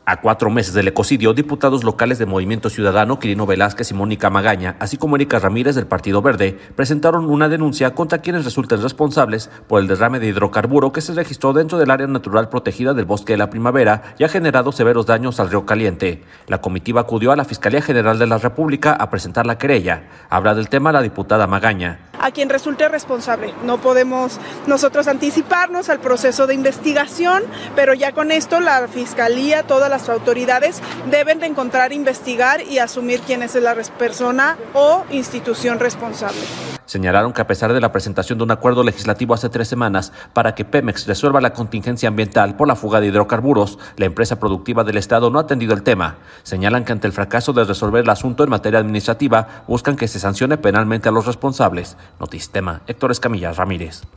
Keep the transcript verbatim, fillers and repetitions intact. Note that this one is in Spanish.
A cuatro meses del ecocidio, diputados locales de Movimiento Ciudadano, Quirino Velázquez y Mónica Magaña, así como Erika Ramírez del Partido Verde, presentaron una denuncia contra quienes resulten responsables por el derrame de hidrocarburo que se registró dentro del área natural protegida del Bosque de la Primavera y ha generado severos daños al río Caliente. La comitiva acudió a la Fiscalía General de la República a presentar la querella. Habla del tema la diputada Magaña. A quien resulte responsable. No podemos nosotros anticiparnos al proceso de investigación, pero ya con esto la Fiscalía, todas las autoridades deben de encontrar, investigar y asumir quién es la persona o institución responsable. Señalaron que a pesar de la presentación de un acuerdo legislativo hace tres semanas para que Pemex resuelva la contingencia ambiental por la fuga de hidrocarburos, la empresa productiva del Estado no ha atendido el tema. Señalan que ante el fracaso de resolver el asunto en materia administrativa, buscan que se sancione penalmente a los responsables. Notistema, Héctor Escamilla Ramírez.